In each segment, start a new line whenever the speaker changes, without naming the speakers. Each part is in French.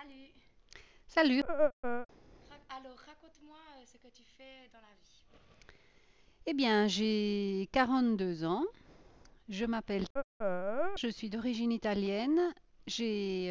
Salut.
Salut.
Alors, raconte-moi ce que tu fais dans la vie.
Eh bien, j'ai 42 ans. Je m'appelle. Je suis d'origine italienne. J'ai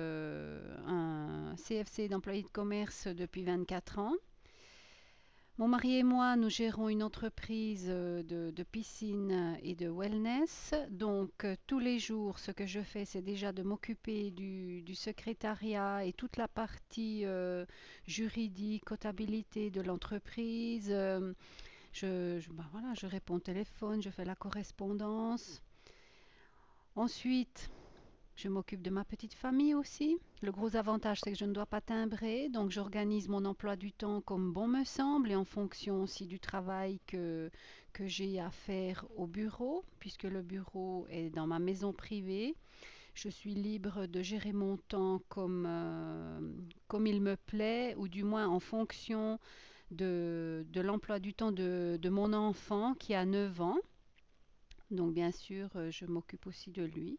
un CFC d'employé de commerce depuis 24 ans. Mon mari et moi, nous gérons une entreprise de piscine et de wellness. Donc, tous les jours, ce que je fais, c'est déjà de m'occuper du secrétariat et toute la partie juridique, comptabilité de l'entreprise. Ben voilà, je réponds au téléphone, je fais la correspondance. Ensuite, je m'occupe de ma petite famille aussi. Le gros avantage, c'est que je ne dois pas timbrer, donc j'organise mon emploi du temps comme bon me semble et en fonction aussi du travail que j'ai à faire au bureau, puisque le bureau est dans ma maison privée. Je suis libre de gérer mon temps comme il me plaît, ou du moins en fonction de l'emploi du temps de mon enfant qui a 9 ans. Donc bien sûr, je m'occupe aussi de lui.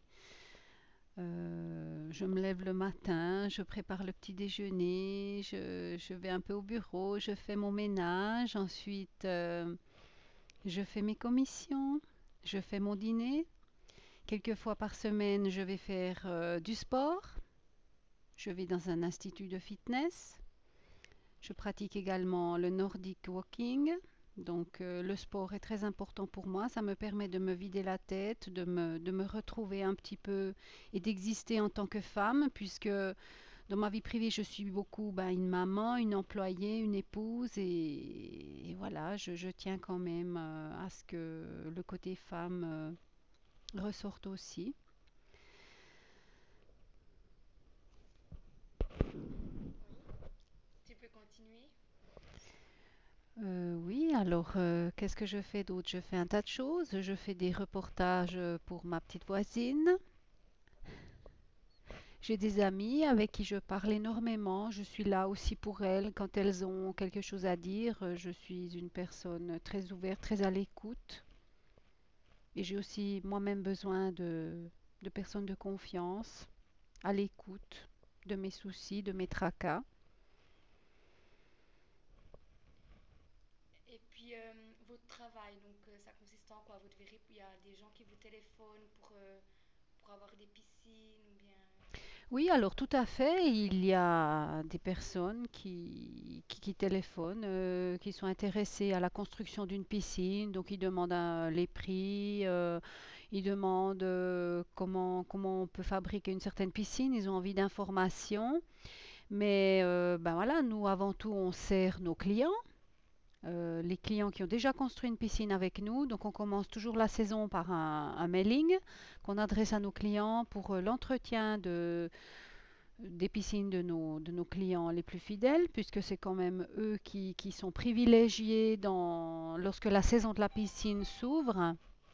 Je me lève le matin, je prépare le petit déjeuner, je vais un peu au bureau, je fais mon ménage, ensuite je fais mes commissions, je fais mon dîner. Quelques fois par semaine, je vais faire du sport. Je vais dans un institut de fitness. Je pratique également le Nordic Walking. Donc le sport est très important pour moi. Ça me permet de me vider la tête, de me retrouver un petit peu et d'exister en tant que femme, puisque dans ma vie privée, je suis beaucoup une maman, une employée, une épouse. Et voilà, je tiens quand même à ce que le côté femme ressorte aussi.
Oui. Tu peux continuer.
Oui, alors qu'est-ce que je fais d'autre? Je fais un tas de choses. Je fais des reportages pour ma petite voisine. J'ai des amis avec qui je parle énormément. Je suis là aussi pour elles quand elles ont quelque chose à dire. Je suis une personne très ouverte, très à l'écoute. Et j'ai aussi moi-même besoin de personnes de confiance, à l'écoute de mes soucis, de mes tracas.
Et puis, votre travail, donc ça consiste en quoi? Vous devez, il y a des gens qui vous téléphonent pour avoir des piscines ou bien...
Oui, alors tout à fait. Il y a des personnes qui téléphonent, qui sont intéressées à la construction d'une piscine. Donc ils demandent les prix, ils demandent comment on peut fabriquer une certaine piscine. Ils ont envie d'informations. Mais ben voilà, nous avant tout, on sert nos clients. Les clients qui ont déjà construit une piscine avec nous. Donc on commence toujours la saison par un mailing qu'on adresse à nos clients pour l'entretien des piscines de nos clients les plus fidèles, puisque c'est quand même eux qui sont privilégiés lorsque la saison de la piscine s'ouvre.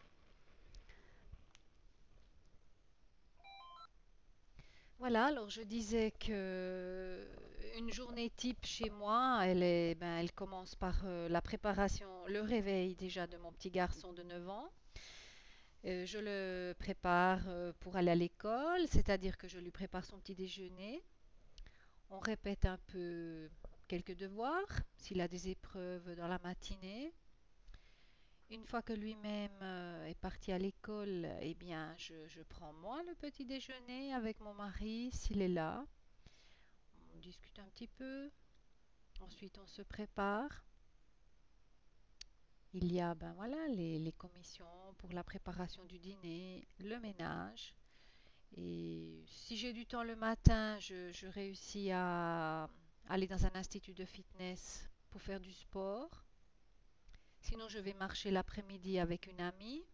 Voilà, alors je disais que une journée type chez moi, elle commence par la préparation, le réveil déjà de mon petit garçon de 9 ans. Je le prépare pour aller à l'école, c'est-à-dire que je lui prépare son petit déjeuner. On répète un peu quelques devoirs, s'il a des épreuves dans la matinée. Une fois que lui-même est parti à l'école, eh bien, je prends moi le petit déjeuner avec mon mari, s'il est là. On discute un petit peu. Ensuite, on se prépare. Il y a, ben voilà, les commissions pour la préparation du dîner, le ménage. Et si j'ai du temps le matin, je réussis à aller dans un institut de fitness pour faire du sport. Sinon, je vais marcher l'après-midi avec une amie.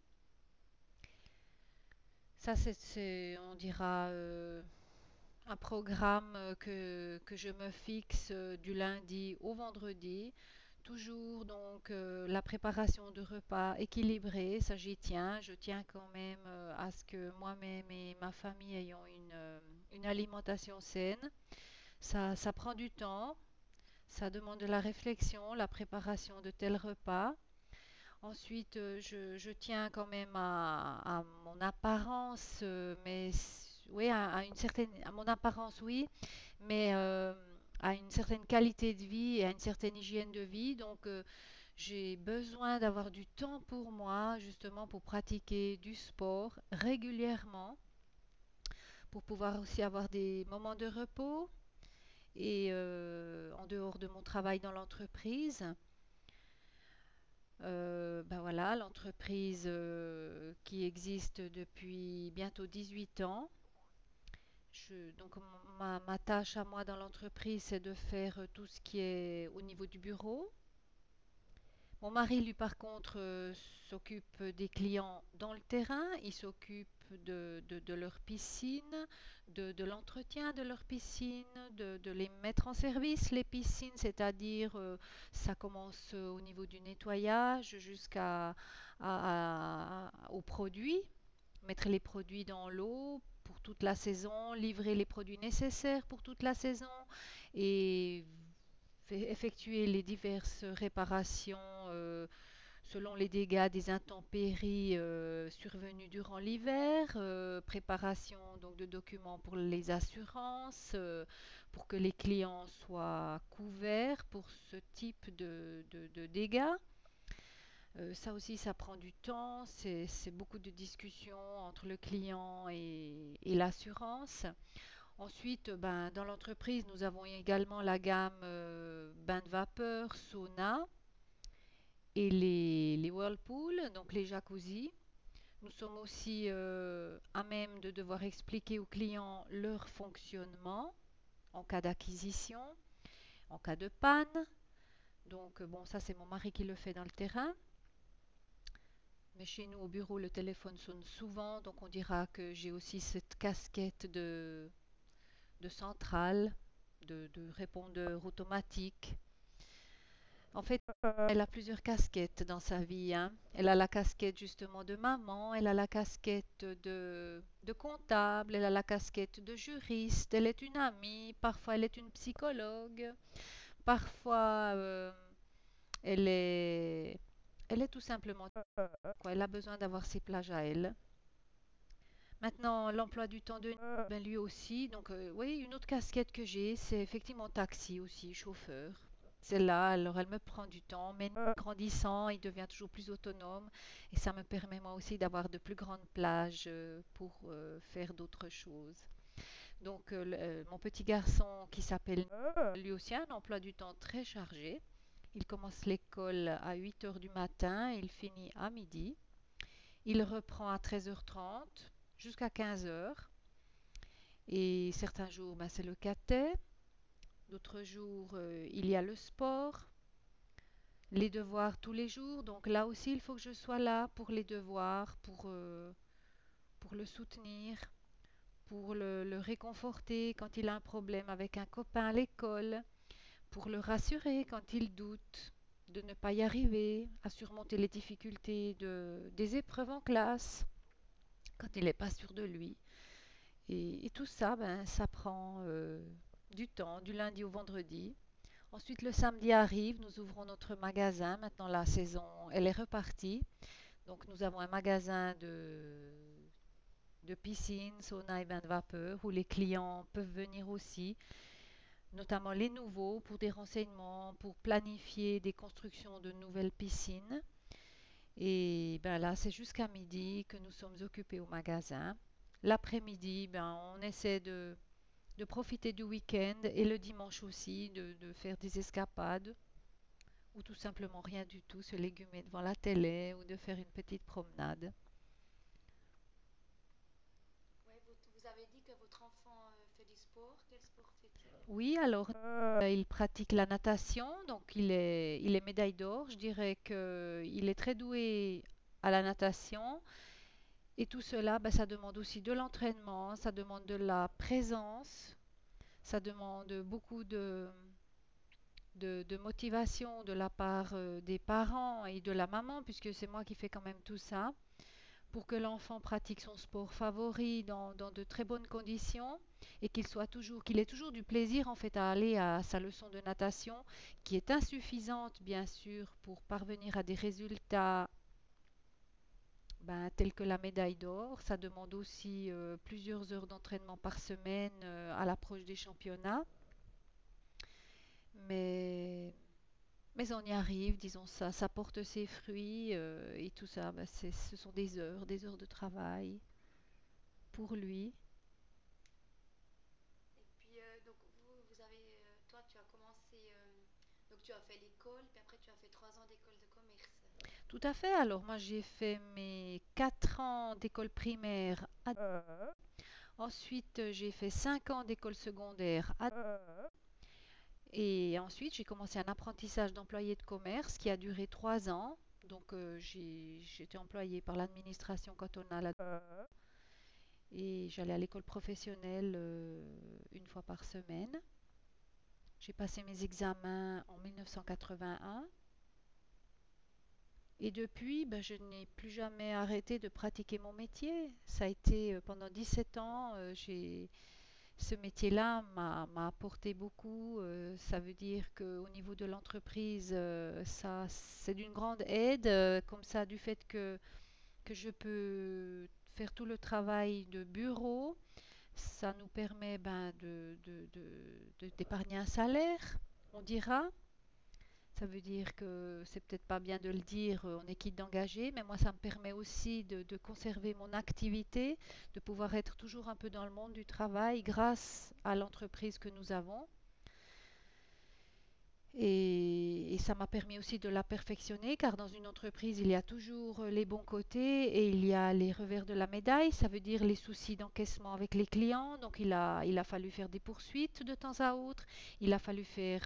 Ça, on dira, un programme que je me fixe du lundi au vendredi. Toujours donc la préparation de repas équilibrés, ça j'y tiens. Je tiens quand même à ce que moi-même et ma famille ayons une alimentation saine. Ça prend du temps, ça demande de la réflexion, la préparation de tels repas. Ensuite, je tiens quand même à mon apparence, mais oui, à une certaine, à mon apparence, oui, mais à une certaine qualité de vie et à une certaine hygiène de vie. Donc, j'ai besoin d'avoir du temps pour moi, justement, pour pratiquer du sport régulièrement, pour pouvoir aussi avoir des moments de repos et en dehors de mon travail dans l'entreprise. Ben voilà, l'entreprise qui existe depuis bientôt 18 ans. Donc ma tâche à moi dans l'entreprise, c'est de faire tout ce qui est au niveau du bureau. Mon mari, lui, par contre, s'occupe des clients dans le terrain. Il s'occupe de leur piscine, de l'entretien de leur piscine, de les mettre en service, les piscines, c'est-à-dire ça commence au niveau du nettoyage aux produits, mettre les produits dans l'eau pour toute la saison, livrer les produits nécessaires pour toute la saison et effectuer les diverses réparations selon les dégâts des intempéries survenus durant l'hiver, préparation donc de documents pour les assurances, pour que les clients soient couverts pour ce type de dégâts. Ça aussi, ça prend du temps, c'est beaucoup de discussions entre le client et l'assurance. Ensuite, ben, dans l'entreprise, nous avons également la gamme bain de vapeur, sauna et les whirlpools, donc les jacuzzi. Nous sommes aussi à même de devoir expliquer aux clients leur fonctionnement en cas d'acquisition, en cas de panne. Donc, bon, ça, c'est mon mari qui le fait dans le terrain. Mais chez nous, au bureau, le téléphone sonne souvent, donc on dira que j'ai aussi cette casquette de centrale, de répondeur automatique. En fait, elle a plusieurs casquettes dans sa vie, hein. Elle a la casquette justement de maman, elle a la casquette de comptable, elle a la casquette de juriste, elle est une amie, parfois elle est une psychologue, parfois elle est, elle est tout simplement quoi. Elle a besoin d'avoir ses plages à elle. Maintenant, l'emploi du temps de ben, lui aussi. Donc, oui, une autre casquette que j'ai, c'est effectivement taxi aussi, chauffeur. Celle-là, alors elle me prend du temps, mais grandissant, il devient toujours plus autonome et ça me permet moi aussi d'avoir de plus grandes plages pour faire d'autres choses. Donc, mon petit garçon qui s'appelle lui aussi a un emploi du temps très chargé. Il commence l'école à 8 heures du matin, il finit à midi. Il reprend à 13h30 jusqu'à 15 heures. Et certains jours, ben, c'est le catet. D'autres jours, il y a le sport, les devoirs tous les jours. Donc là aussi, il faut que je sois là pour les devoirs, pour le soutenir, pour le réconforter quand il a un problème avec un copain à l'école, pour le rassurer quand il doute de ne pas y arriver, à surmonter les difficultés des épreuves en classe, quand il n'est pas sûr de lui. Et tout ça, ben, ça prend du temps, du lundi au vendredi. Ensuite, le samedi arrive, nous ouvrons notre magasin. Maintenant, la saison, elle est repartie. Donc, nous avons un magasin de piscine, sauna et bain de vapeur où les clients peuvent venir aussi, notamment les nouveaux, pour des renseignements, pour planifier des constructions de nouvelles piscines. Et ben là, c'est jusqu'à midi que nous sommes occupés au magasin. L'après-midi, ben, on essaie de profiter du week-end et le dimanche aussi, de faire des escapades ou tout simplement rien du tout, se légumer devant la télé ou de faire une petite promenade.
Ouais, vous avez dit que votre enfant fait du sport. Quel sport fait-il?
Oui, alors il pratique la natation, donc il est médaille d'or. Je dirais qu'il est très doué à la natation. Et tout cela, ben, ça demande aussi de l'entraînement, ça demande de la présence, ça demande beaucoup de motivation de la part des parents et de la maman, puisque c'est moi qui fais quand même tout ça, pour que l'enfant pratique son sport favori dans de très bonnes conditions et qu'il ait toujours du plaisir en fait à aller à sa leçon de natation, qui est insuffisante bien sûr pour parvenir à des résultats ben, telles que la médaille d'or. Ça demande aussi plusieurs heures d'entraînement par semaine à l'approche des championnats. Mais, mais on y arrive, disons ça, ça porte ses fruits et tout ça, ben, ce sont des heures de travail pour lui.
Et puis, donc vous avez, toi, tu as commencé, donc tu as fait l'école, puis après tu as fait 3 ans d'école de commerce.
Tout à fait. Alors moi j'ai fait mes 4 ans d'école primaire. Ensuite j'ai fait 5 ans d'école secondaire. Et ensuite j'ai commencé un apprentissage d'employé de commerce qui a duré 3 ans. Donc j'étais employée par l'administration cantonale et j'allais à l'école professionnelle une fois par semaine. J'ai passé mes examens en 1981. Et depuis, ben, je n'ai plus jamais arrêté de pratiquer mon métier. Ça a été pendant 17 ans, ce métier-là m'a apporté beaucoup. Ça veut dire qu'au niveau de l'entreprise, ça, c'est d'une grande aide, comme ça, du fait que je peux faire tout le travail de bureau. Ça nous permet ben, d'épargner un salaire, on dira. Ça veut dire que c'est peut-être pas bien de le dire, on est quitte d'engager, mais moi ça me permet aussi de conserver mon activité, de pouvoir être toujours un peu dans le monde du travail grâce à l'entreprise que nous avons. Et ça m'a permis aussi de la perfectionner, car dans une entreprise, il y a toujours les bons côtés et il y a les revers de la médaille. Ça veut dire les soucis d'encaissement avec les clients. Donc il a fallu faire des poursuites de temps à autre. Il a fallu faire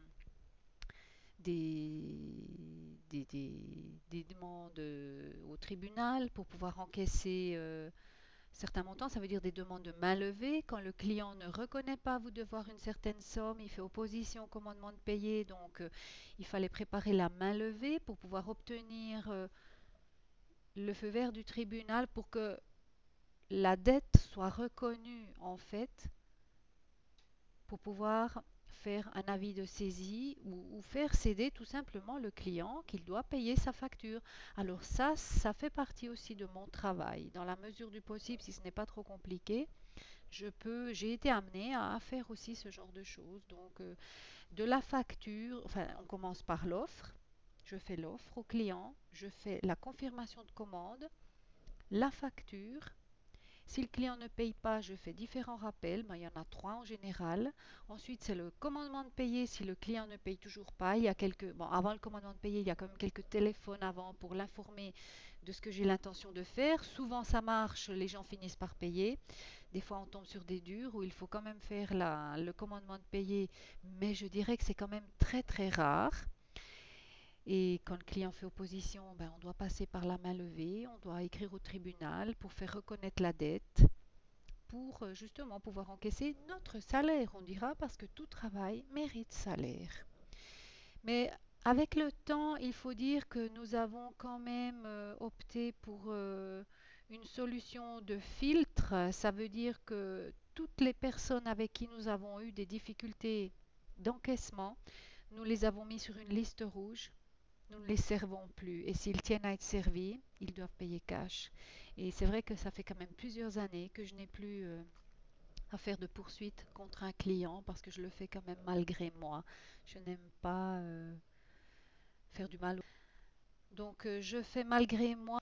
des demandes au tribunal pour pouvoir encaisser certains montants. Ça veut dire des demandes de main levée. Quand le client ne reconnaît pas vous devoir une certaine somme, il fait opposition au commandement de payer. Donc, il fallait préparer la main levée pour pouvoir obtenir le feu vert du tribunal pour que la dette soit reconnue en fait pour pouvoir faire un avis de saisie ou faire céder tout simplement le client qu'il doit payer sa facture. Alors ça fait partie aussi de mon travail. Dans la mesure du possible, si ce n'est pas trop compliqué, j'ai été amenée à faire aussi ce genre de choses. Donc, de la facture, enfin, on commence par l'offre. Je fais l'offre au client, je fais la confirmation de commande, la facture. Si le client ne paye pas, je fais différents rappels. Ben, il y en a trois en général. Ensuite, c'est le commandement de payer. Si le client ne paye toujours pas, il y a quelques... Bon, avant le commandement de payer, il y a quand même quelques téléphones avant pour l'informer de ce que j'ai l'intention de faire. Souvent, ça marche. Les gens finissent par payer. Des fois, on tombe sur des durs où il faut quand même faire le commandement de payer. Mais je dirais que c'est quand même très, très rare. Et quand le client fait opposition, ben, on doit passer par la main levée, on doit écrire au tribunal pour faire reconnaître la dette, pour justement pouvoir encaisser notre salaire, on dira, parce que tout travail mérite salaire. Mais avec le temps, il faut dire que nous avons quand même opté pour une solution de filtre. Ça veut dire que toutes les personnes avec qui nous avons eu des difficultés d'encaissement, nous les avons mis sur une liste rouge. Nous ne les servons plus. Et s'ils tiennent à être servis, ils doivent payer cash. Et c'est vrai que ça fait quand même plusieurs années que je n'ai plus à faire de poursuite contre un client parce que je le fais quand même malgré moi. Je n'aime pas faire du mal. Donc je fais malgré moi.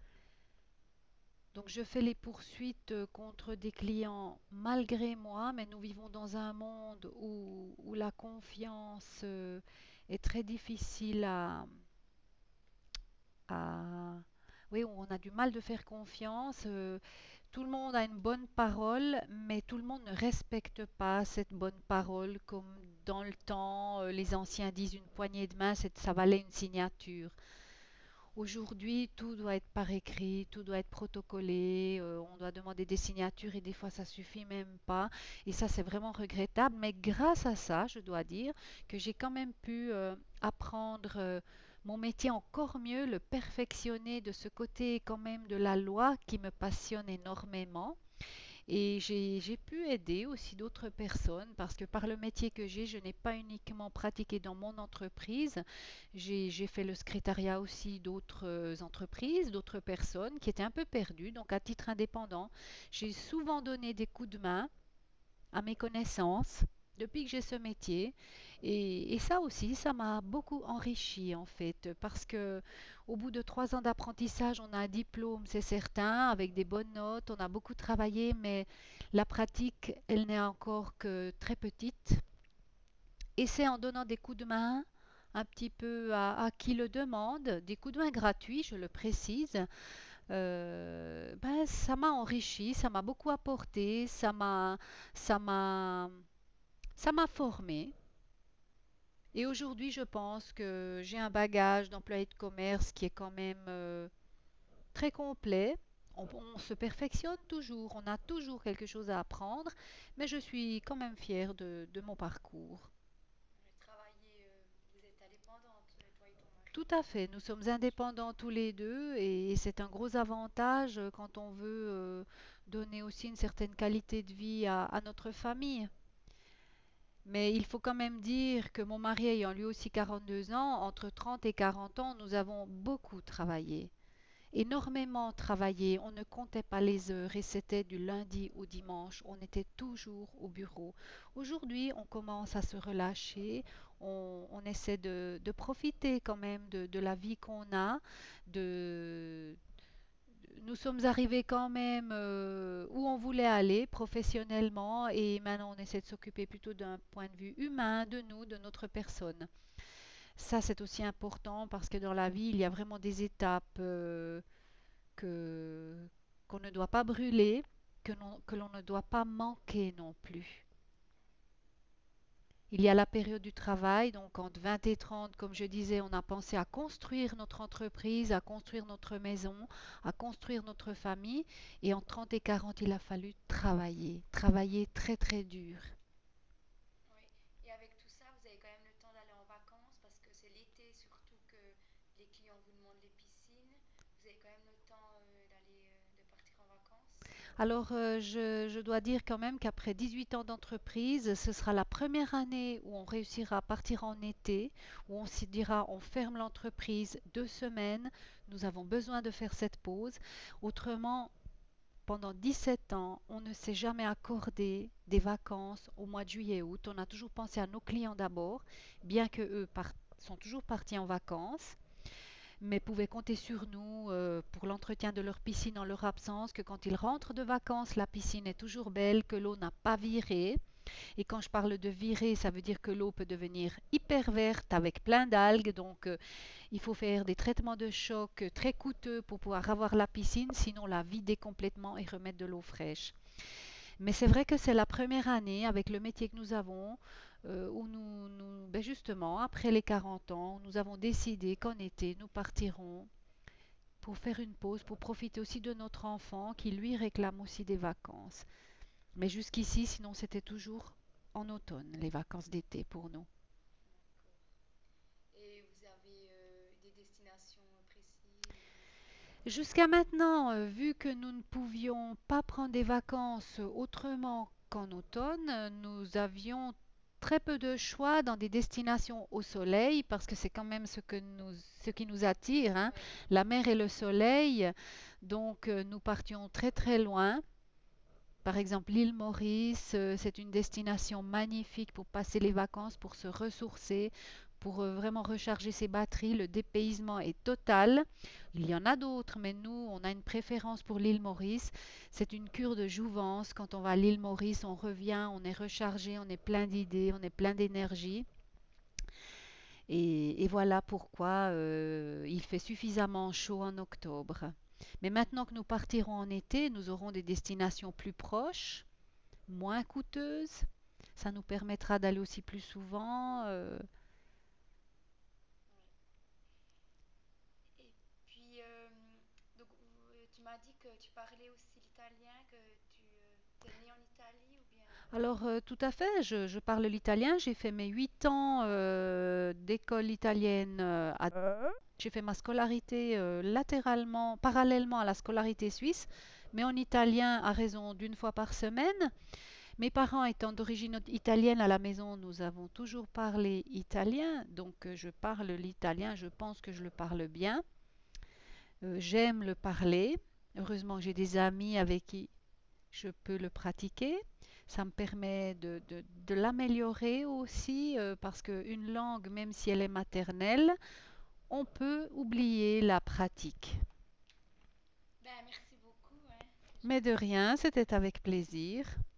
Donc je fais les poursuites contre des clients malgré moi, mais nous vivons dans un monde où la confiance est très difficile à... Oui, on a du mal de faire confiance. Tout le monde a une bonne parole, mais tout le monde ne respecte pas cette bonne parole comme dans le temps, les anciens disent une poignée de main, ça valait une signature. Aujourd'hui, tout doit être par écrit, tout doit être protocolé, on doit demander des signatures et des fois ça suffit même pas. Et ça, c'est vraiment regrettable. Mais grâce à ça, je dois dire que j'ai quand même pu apprendre mon métier encore mieux, le perfectionner de ce côté quand même de la loi qui me passionne énormément. Et j'ai pu aider aussi d'autres personnes parce que par le métier que j'ai, je n'ai pas uniquement pratiqué dans mon entreprise, j'ai fait le secrétariat aussi d'autres entreprises, d'autres personnes qui étaient un peu perdues. Donc à titre indépendant, j'ai souvent donné des coups de main à mes connaissances depuis que j'ai ce métier. Et ça aussi, ça m'a beaucoup enrichi en fait, parce que au bout de 3 ans d'apprentissage, on a un diplôme, c'est certain, avec des bonnes notes, on a beaucoup travaillé, mais la pratique, elle n'est encore que très petite. Et c'est en donnant des coups de main un petit peu à qui le demande, des coups de main gratuits, je le précise, ben, ça m'a enrichi, ça m'a beaucoup apporté, ça m'a, ça m'a formé. Et aujourd'hui, je pense que j'ai un bagage d'employé de commerce qui est quand même très complet. On se perfectionne toujours, on a toujours quelque chose à apprendre, mais je suis quand même fière de mon parcours.
Travailler, vous êtes indépendante, toi et ton mari.
Tout à fait, nous sommes indépendants tous les deux et c'est un gros avantage quand on veut donner aussi une certaine qualité de vie à notre famille. Mais il faut quand même dire que mon mari ayant lui aussi 42 ans, entre 30 et 40 ans, nous avons beaucoup travaillé, énormément travaillé. On ne comptait pas les heures et c'était du lundi au dimanche. On était toujours au bureau. Aujourd'hui, on commence à se relâcher. On essaie de profiter quand même de la vie qu'on a, de, nous sommes arrivés quand même où on voulait aller professionnellement et maintenant on essaie de s'occuper plutôt d'un point de vue humain de nous, de notre personne. Ça, c'est aussi important parce que dans la vie, il y a vraiment des étapes que qu'on ne doit pas brûler, que l'on ne doit pas manquer non plus. Il y a la période du travail, donc entre 20 et 30, comme je disais, on a pensé à construire notre entreprise, à construire notre maison, à construire notre famille. Et entre 30 et 40, il a fallu travailler, travailler très très dur.
Oui. Et avec tout ça, vous avez quand même le temps d'aller en vacances parce que c'est l'été surtout que les clients vous demandent les piscines. Vous avez quand même le temps d'aller, de partir en vacances.
Alors, je dois dire quand même qu'après 18 ans d'entreprise, ce sera la première année où on réussira à partir en été, où on se dira on ferme l'entreprise 2 semaines, nous avons besoin de faire cette pause. Autrement, pendant 17 ans, on ne s'est jamais accordé des vacances au mois de juillet et août. On a toujours pensé à nos clients d'abord, bien que eux sont toujours partis en vacances, mais pouvaient compter sur nous pour l'entretien de leur piscine en leur absence, que quand ils rentrent de vacances, la piscine est toujours belle, que l'eau n'a pas viré. Et quand je parle de virer, ça veut dire que l'eau peut devenir hyper verte avec plein d'algues, donc il faut faire des traitements de choc très coûteux pour pouvoir avoir la piscine, sinon la vider complètement et remettre de l'eau fraîche. Mais c'est vrai que c'est la première année avec le métier que nous avons où ben justement, après les 40 ans, nous avons décidé qu'en été, nous partirons pour faire une pause, pour profiter aussi de notre enfant qui lui réclame aussi des vacances. Mais jusqu'ici, sinon c'était toujours en automne, les vacances d'été pour nous.
D'accord. Et vous avez des destinations précises ou...
Jusqu'à maintenant, vu que nous ne pouvions pas prendre des vacances autrement qu'en automne, nous avions très peu de choix dans des destinations au soleil parce que c'est quand même ce qui nous attire, hein,
Oui.
la mer et le soleil. Donc nous partions très très loin. Par exemple, l'île Maurice, c'est une destination magnifique pour passer les vacances, pour se ressourcer, pour vraiment recharger ses batteries. Le dépaysement est total. Il y en a d'autres, mais nous, on a une préférence pour l'île Maurice. C'est une cure de jouvence. Quand on va à l'île Maurice, on revient, on est rechargé, on est plein d'idées, on est plein d'énergie. Et voilà pourquoi il fait suffisamment chaud en octobre. Mais maintenant que nous partirons en été, nous aurons des destinations plus proches, moins coûteuses. Ça nous permettra d'aller aussi plus souvent.
Oui. Et puis, donc, tu m'as dit que tu parlais aussi l'italien, que tu es né en Italie ou bien...
Alors, tout à fait, je parle l'italien. J'ai fait mes 8 ans d'école italienne j'ai fait ma scolarité latéralement, parallèlement à la scolarité suisse. mais en italien à raison d'une fois par semaine. Mes parents étant d'origine italienne à la maison, nous avons toujours parlé italien, donc je parle l'italien, je pense que je le parle bien. J'aime le parler. Heureusement que j'ai des amis avec qui je peux le pratiquer. Ça me permet de l'améliorer aussi parce qu'une langue, même si elle est maternelle, on peut oublier la pratique.
Ben, merci beaucoup, hein. C'est
Mais de
gentil.
rien, c'était avec plaisir.